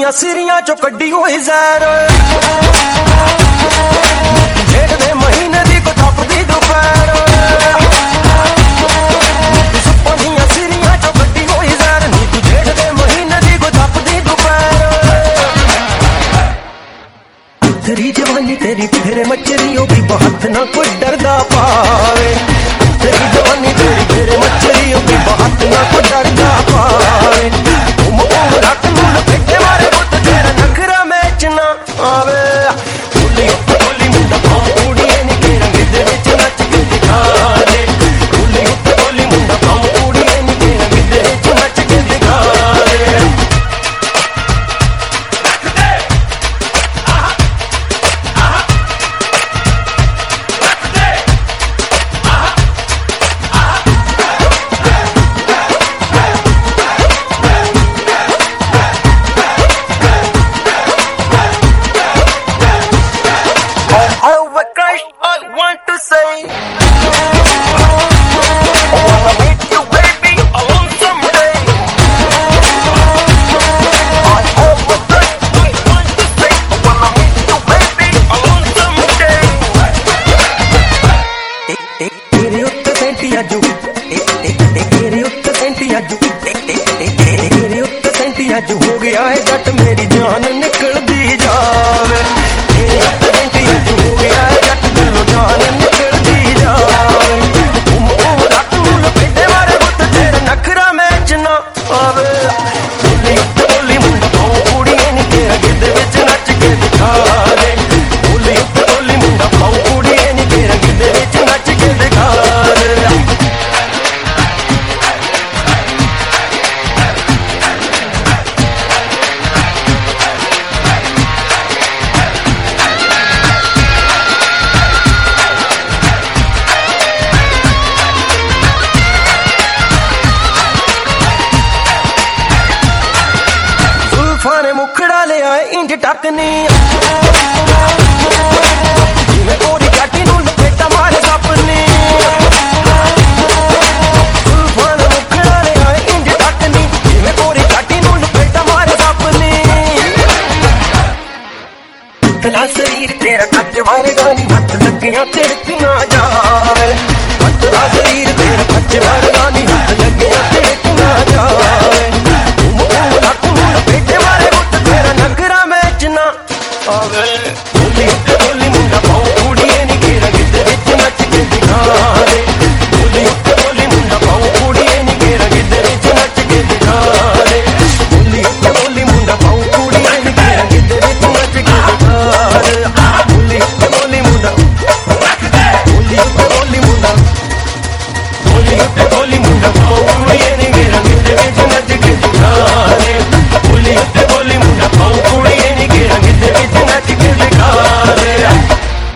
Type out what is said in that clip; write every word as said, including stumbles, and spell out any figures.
ਦੀਆਂ ਸਿਰੀਆਂ ਚੋਂ ਕੱਢੀ ਹੋਈ ਜ਼ਹਿਰ ਜੇਠ ਦੇ ਮਹੀਨੇ ਦੀ ਕੋ ਟੱਪਦੀ ਦੁਪਹਿਰ ਸੁੱਪਾਂ ਦੀਆਂ ਸਿਰੀਆਂ ਚੋਂ ਕੱਢੀ ਹੋਈ ਜ਼ਹਿਰ ਨੀ ਤੂੰ ਜੇਠ ਦੇ ਮਹੀਨੇ ਦੀ ਕੋ ਟੱਪਦੀ ਦੁਪਹਿਰ ਤੇਰੀ ਜਵਾਨੀ ਤੇਰੀ ਫੇਰੇ ਮੱਛਰੀ ਉਹ ਵੀ ਬਹੁਤ ਨਾ ਕੋਈ ਡਰਦਾ ਪਾਵੇ ਤੇਰੀ ਜਵਾਨੀ ਤੇਰੀ ਫੇਰੇ ਮੱਛਰੀ ਉਹ ਵੀ ਬਹੁਤ ਨਾ ਕੋਈ ਡਰਦਾ ਪਾਵੇ ਉਹ ਰੱਖ ਨੂੰ ਲਪੇਟੇ ਮਾਰੇ ਬੁੱਤ ਤੇਰਾ ਨਖਰਾ ਮੈਚ ਨਾ ਆਵੇ ਬੋਲੀ ਉੱਤੇ ਬੋਲੀ ਮੁੰਡਾ ਪਾਉ ਕੁੜੀਏ ਨੀ ਤੇਰਾ ਗਿੱਧੇ ਵਿੱਚ ਨੱਚ ਕੇ ਦਿਖਾ ਦੇ ਬੋਲੀ ਉੱਤੇ ਬੋਲੀ ਮੁੰਡਾ ਪਾਉ ਕੁੜੀਏ ਨੀ ਤੇਰਾ ਗਿੱਧੇ ਵਿੱਚ ਨੱਚ ਕੇ ਦਿਖਾ ਦੇ ਅੱਜ ਹੋ ਗਿਆ ਹੈ ਜੱਟ ਮੇਰੀ ਜਾਨ ਨਿਕਲਦੀ ਜਾਵੇ ਤੇਰੇ ਹੱਥ ਅੱਜ ਹੋ ਗਿਆ ਹੈ ਜੱਟ ਦਿਲੋਂ ਜਾਨ ਨਿਕਲਦੀ ਜਾਵੇ ਉਮ ਉਮ ਰੱਖ ਨੂੰ ਲਪੇਟੇ ਮਾਰੇ ਬੁੱਤ ਤੇਰਾ ਨਖਰਾ ਮੈਚ ਨਾ ਆਵੇ ਬੋਲੀ ਉੱਤੇ ਬੋਲੀ ਮੁੰਡਾ ਪਾਉ ਕੁੜੀਏ ਨੀ ਤੇਰਾ ਗਿੱਧੇ ਵਿੱਚ ਨੱਚ ਕੇ ਦਿਖਾ ਦੇ ਬੋਲੀ ਉੱਤੇ ਬੋਲੀ ਮੁੰਡਾ ਪਾਉ ਕੁੜੀਏ ਨੀ ਤੇਰਾ ਗਿੱਧੇ ਵਿੱਚ ਨੱਚ ਕੇ ਦਿਖਾ ਦੇ ਫਾਨੇ ਮੁਖੜਾ ਲਿਆ ਇੰਜ ਟੱਕਨੀ ਜਿਵੇਂ ਕੋਰੀ ਕਾਟੀ ਨੂੰ ਲਪੇਟਾ ਮਾਰੇ ਸੱਪਨੀ ਫਾਨੇ ਮੁਖੜਾ ਲਿਆ ਇੰਜ ਟੱਕਨੀ ਜਿਵੇਂ ਕੋਰੀ ਕਾਟੀ ਨੂੰ ਲਪੇਟਾ ਮਾਰੇ ਸੱਪਨੀ ਤਲਾ ਸਰੀਰ ਤੇਰਾ ਕੱਟ ਵਾਰੇ ਗਾਨੀ ਹੱਥ ਲੱਗੀਆਂ ਤਿੜਕੀਆਂ